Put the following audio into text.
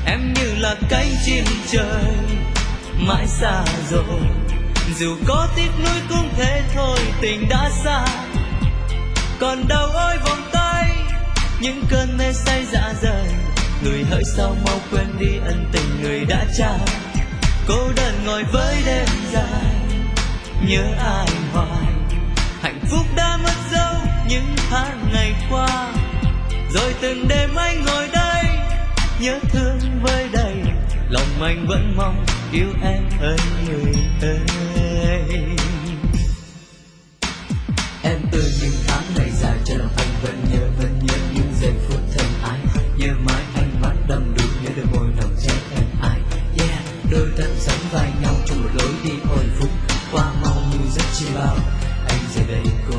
Em như là cánh chim trời mãi xa rồi, dù có tiếc nuối cũng thế thôi, tình đã xa. Còn đâu ôi vòng tay, những cơn mê say dạ dày, người hỡi sao mau quên đi ân tình người đã trao. Cô đơn ngồi với đêm dài, nhớ ai hoài, hạnh phúc đã mất dấu những tháng ngày qua. Rồi từng đêm anh ngồi đây, nhớ thương với đầy, lòng anh vẫn mong yêu em ơi người ơi. Em từ những tháng ngày dài cho lòng anh vẫn nhớ những giây phút thân ái. Nhớ mãi anh mắt đầm đuổi, nhớ đôi môi nồng cháy em ai. Yeah, đôi thân sống vai nhau trong một lối đi ôi phúc, qua mau như giấc chiêm bao. Anh giờ đây